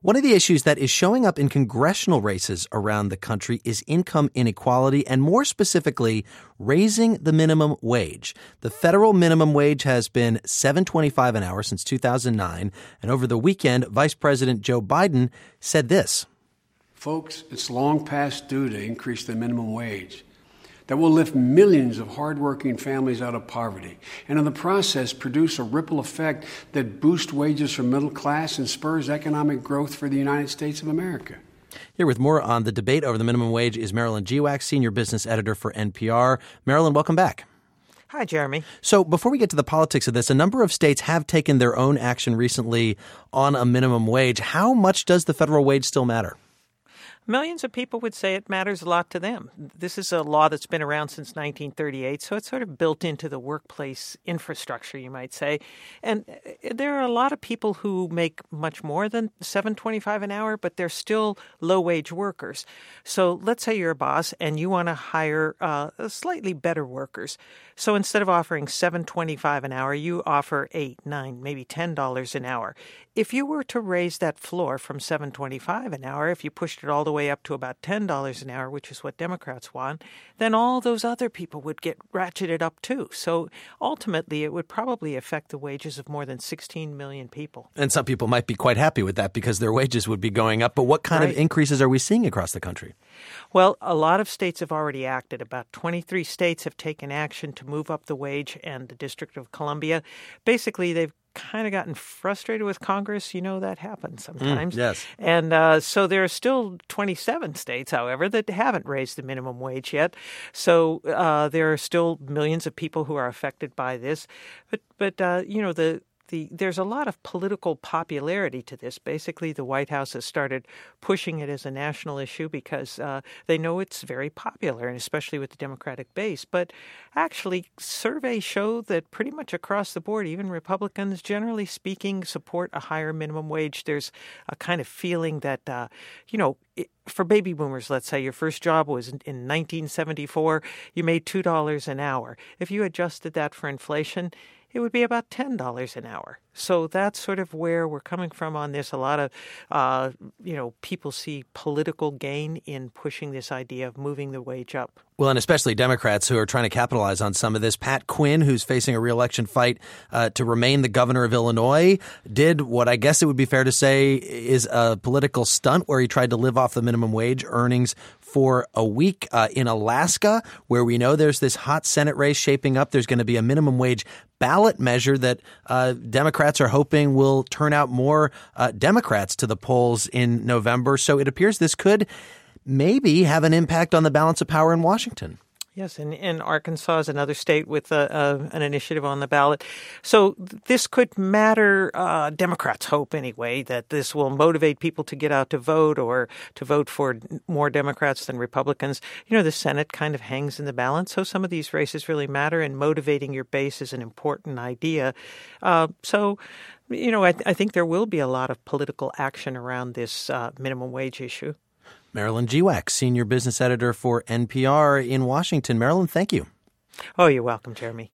One of the issues that is showing up in congressional races around the country is income inequality, and more specifically, raising the minimum wage. The federal minimum wage has been $7.25 an hour since 2009, and over the weekend, Vice President Joe Biden said this. Folks, it's long past due to increase the minimum wage. That will lift millions of hardworking families out of poverty, and in the process produce a ripple effect that boosts wages for middle class and spurs economic growth for the United States of America. Here with more on the debate over the minimum wage is Marilyn Geewax, senior business editor for NPR. Marilyn, welcome back. Hi, Jeremy. So before we get to the politics of this, a number of states have taken their own action recently on a minimum wage. How much does the federal wage still matter? Millions of people would say it matters a lot to them. This is a law that's been around since 1938, so it's sort of built into the workplace infrastructure, you might say. And there are a lot of people who make much more than $7.25 an hour, but they're still low-wage workers. So let's say you're a boss and you want to hire slightly better workers. So instead of offering $7.25 an hour, you offer $8, $9, maybe $10 an hour. If you were to raise that floor from $7.25 an hour, if you pushed it all the way up to about $10 an hour, which is what Democrats want, then all those other people would get ratcheted up too. So ultimately, it would probably affect the wages of more than 16 million people. And some people might be quite happy with that because their wages would be going up. But what kind of increases are we seeing across the country? Well, a lot of states have already acted. About 23 states have taken action to move up the wage, and the District of Columbia, basically, they've kind of gotten frustrated with Congress. You know, that happens sometimes. Yes. And so there are still 27 states, however, that haven't raised the minimum wage yet. So there are still millions of people who are affected by this. But you know, there's a lot of political popularity to this. Basically, the White House has started pushing it as a national issue because they know it's very popular, and especially with the Democratic base. But actually, surveys show that pretty much across the board, even Republicans, generally speaking, support a higher minimum wage. There's a kind of feeling that, for baby boomers, let's say your first job was in 1974, you made $2 an hour. If you adjusted that for inflation, it would be about $10 an hour. So that's sort of where we're coming from on this. A lot of, people see political gain in pushing this idea of moving the wage up. Well, and especially Democrats who are trying to capitalize on some of this. Pat Quinn, who's facing a re-election fight to remain the governor of Illinois, did what I guess it would be fair to say is a political stunt where he tried to live off the minimum wage earnings for a week in Alaska, where we know there's this hot Senate race shaping up. There's going to be a minimum wage ballot measure that Democrats are hoping will turn out more Democrats to the polls in November. So it appears this could maybe have an impact on the balance of power in Washington. Yes, and Arkansas is another state with an initiative on the ballot. So this could matter. Democrats hope, anyway, that this will motivate people to get out to vote or to vote for more Democrats than Republicans. You know, the Senate kind of hangs in the balance, so some of these races really matter, and motivating your base is an important idea. I think there will be a lot of political action around this minimum wage issue. Marilyn Geewax, senior business editor for NPR in Washington. Marilyn, thank you. Oh, you're welcome, Jeremy.